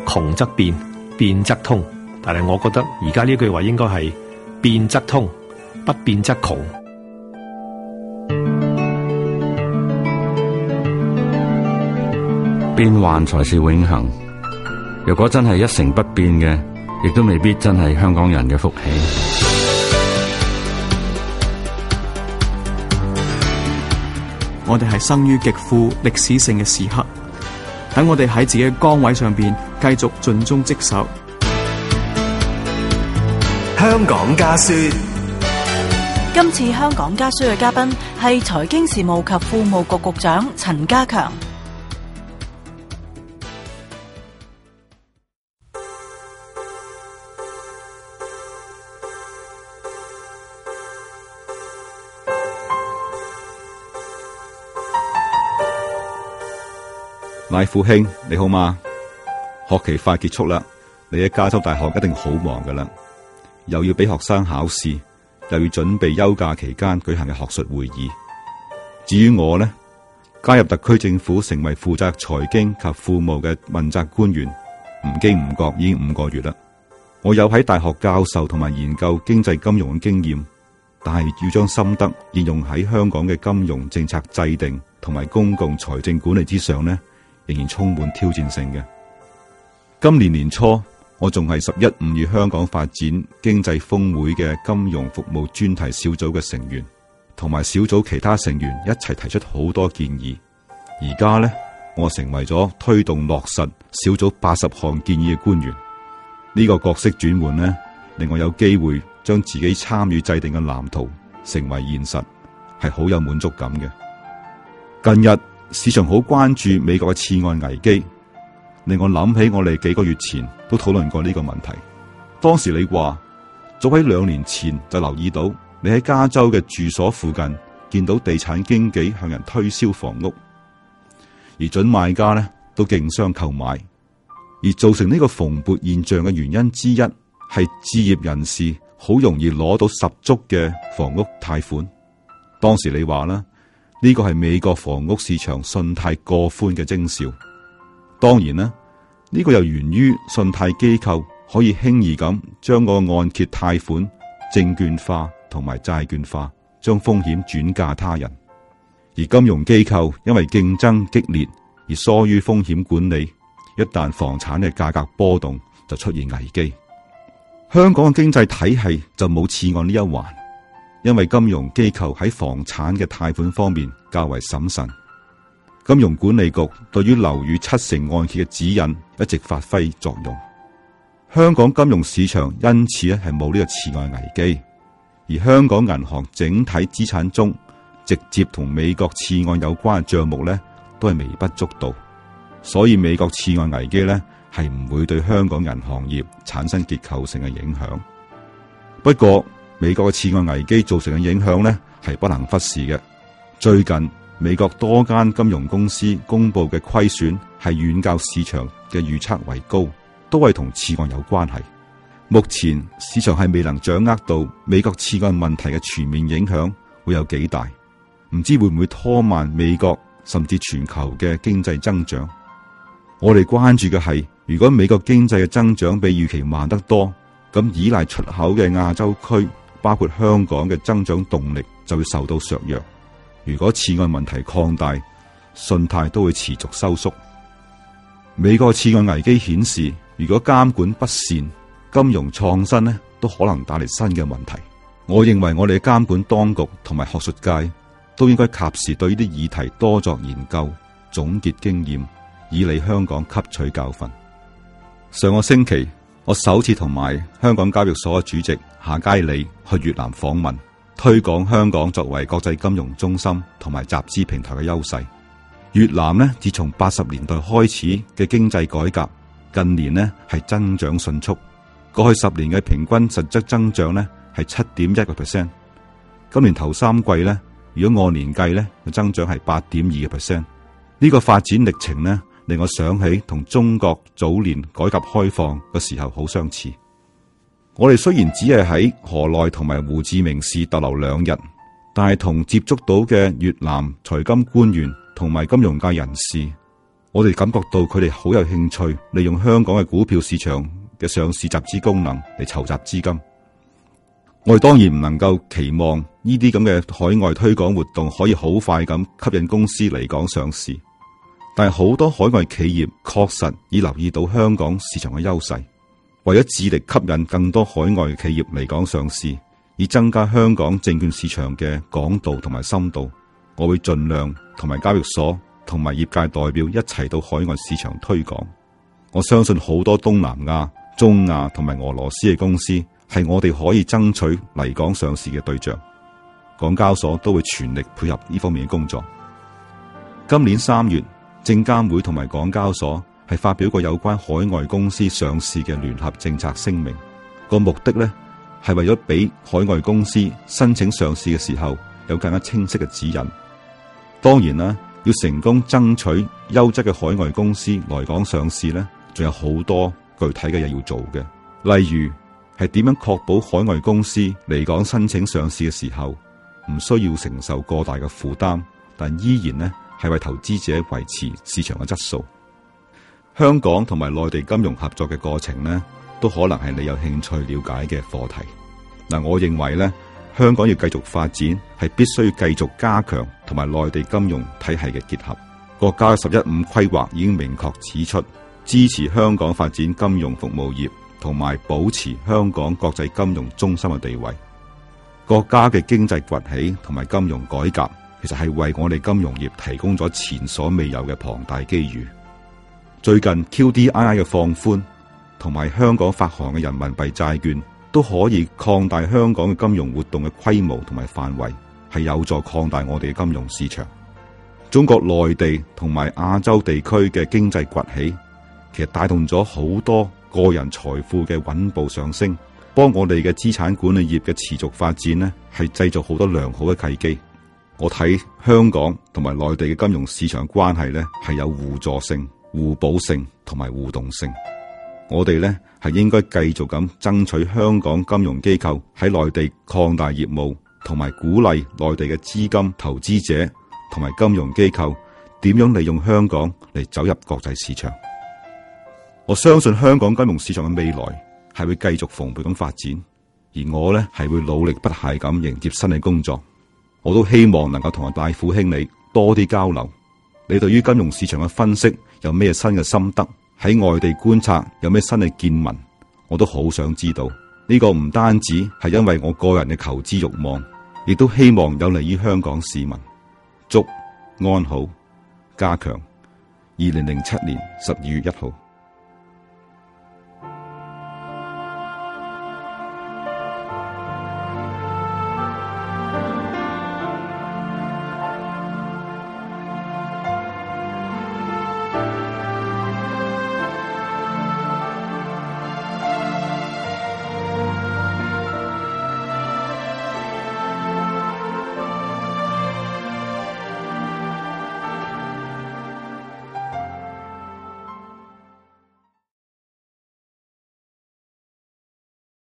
窮則變，變則通。但係我覺得而家呢句話應該係變則通，不變則窮。 變幻才是永恆。如果真係一成不變嘅，亦都未必真係香港人嘅福氣。 我哋係生於極富歷史性嘅時刻，等我哋喺自己嘅崗位上邊繼續盡忠職守。 香港家書。 今次香港家書嘅嘉賓係財經事務及庫務局局長陳家強。 賴富兄，你好嗎？學期快結束啦，你喺加州大學一定好忙噶啦，又要俾學生考試，又要準備休假期間舉行嘅學術會議。至於我呢，加入特區政府成為負責財經及庫務嘅問責官員，唔經唔覺已經5個月啦。我有喺大學教授同埋研究經濟金融嘅經驗，但係要將心得應用喺香港嘅金融政策制定同埋公共財政管理之上呢，仍然充滿挑戰性嘅。今年年初，我仲係11.5與香港發展經濟峰會嘅金融服務專題小組嘅成員，同埋小組其他成員一齊提出好多建議。而家呢，我成為咗推動落實小組80項建議嘅官員。呢個角色轉換呢，令我有機會將自己參與制定嘅藍圖成為現實，係好有滿足感嘅。近日市場好關注美國嘅次按危機，令我諗起我哋幾個月前都討論過呢個問題。當時你話早喺2年前就留意到你喺加州嘅住所附近見到地產經紀向人推銷房屋，而準買家呢都競相購買，而造成呢個蓬勃現象嘅原因之一係置業人士好容易攞到十足嘅房屋貸款。當時你話啦，呢個係美國房屋市場信貸過寬嘅徵兆。當然啦，呢個又源於信貸機構可以輕易咁將個按揭貸款證券化同埋債券化，將風險轉嫁他人。而金融機構因為競爭激烈而疏於風險管理，一旦房產嘅價格波動，就出現危機。香港嘅經濟體系就冇次按呢一環。因為金融機構喺房產嘅貸款方面較為審慎，金融管理局對於樓宇7成按揭嘅指引一直發揮作用。香港金融市場因此係冇呢個次按危機，而香港銀行整體資產中直接同美國次按有關嘅賬目呢都係微不足道，所以美國次按危機呢係唔會對香港銀行業產生結構性嘅影響。不過美國嘅次按危機造成嘅影響呢係不能忽視嘅。最近美國多間金融公司公布嘅虧損係遠較市場嘅預測為高，都係同次按有關係。目前市場係未能掌握到美國次按問題嘅全面影響會有幾大，唔知會唔會拖慢美國甚至全球嘅經濟增長。我哋關注嘅係，如果美國經濟嘅增長比預期慢得多，咁依賴出口嘅亞洲區包括香港嘅增長動力就會受到削弱。如果次按問題擴大，信貸都會持續收縮。美國次按危機顯示，如果監管不善，金融創新呢都可能帶嚟新嘅問題。我認為我哋嘅監管當局同埋學術界都應該及時對呢啲議題多作研究，總結經驗，以利香港吸取教訓。上個星期，我首次同埋香港交易所嘅主席夏佳理去越南訪問，推廣香港作為國際金融中心同埋集資平台嘅優勢。越南呢，自從80年代開始嘅經濟改革，近年呢係增長迅速。過去10年嘅平均實質增長呢係7.1%，今年頭3季呢，如果按年計呢，增長係8.2%。呢個發展歷程呢，令我想起同中國早年改革開放嘅時候好相似。我哋雖然只係喺河內同埋胡志明市逗留2日，但係同接觸到嘅越南財金官員同埋金融界人士， 我哋感覺到佢哋好有興趣利用香港嘅股票市場嘅上市集資功能嚟籌集資金。我哋當然唔能夠期望呢啲咁嘅海外推廣活動可以好快咁吸引公司嚟港上市，但係好多海外企業確實已留意到香港市場嘅優勢，為咗致力吸引更多海外企業嚟港上市，以增加香港證券市場嘅廣度同埋深度，我會盡量同埋交易所同埋業界代表一齊到海外市場推廣。我相信好多東南亞、中亞同埋俄羅斯嘅公司係我哋可以爭取嚟港上市嘅對象，港交所都會全力配合呢方面嘅工作。今年3月，證監會同埋港交所係發表過有關海外公司上市嘅聯合政策聲明，個目的呢係為咗俾海外公司申請上市嘅時候有更加清晰嘅指引。當然啦，要成功爭取優質嘅海外公司來港上市呢，仲有好多具體嘅嘢要做嘅，例如係點樣確保海外公司嚟港申請上市嘅時候唔需要承受過大嘅負擔，但依然呢係為投資者維持市場嘅質素。香港同埋內地金融合作嘅過程呢，都可能係你有興趣了解嘅課題。我認為呢，香港要繼續發展係必須要繼續加強同埋內地金融體系嘅結合。國家嘅15規劃已經明確指出，支持香港發展金融服務業同埋保持香港國際金融中心嘅地位。國家嘅經濟崛起同埋金融改革，其實係為我哋金融業提供咗前所未有嘅龐大機遇。最近 QDII 嘅放寬同埋香港發行嘅人民幣債券，都可以擴大香港嘅金融活動嘅規模同埋範圍，係有助擴大我哋嘅金融市場。中國內地同埋亞洲地區嘅經濟崛起，其實帶動咗好多個人財富嘅穩步上升，幫我哋嘅資產管理業嘅持續發展呢，係製造好多良好嘅契機。我睇香港同埋內地嘅金融市場關係呢，係有互助性、互補性同埋互動性。我哋呢係應該繼續咁爭取香港金融機構喺內地擴大業務，同埋鼓勵內地嘅資金投資者同埋金融機構點樣利用香港嚟走入國際市場。我相信香港金融市場嘅未來係會繼續蓬勃咁發展，而我呢係會努力不懈咁迎接新嘅工作。我都希望能夠同阿戴虎兄你多啲交流。你對於金融市場嘅分析有咩新嘅心得？喺外地觀察有咩新嘅見聞？我都好想知道。呢個唔單止係因為我個人嘅求知慾望，亦都希望有利於香港市民。祝安好，家強。2007年12月1號。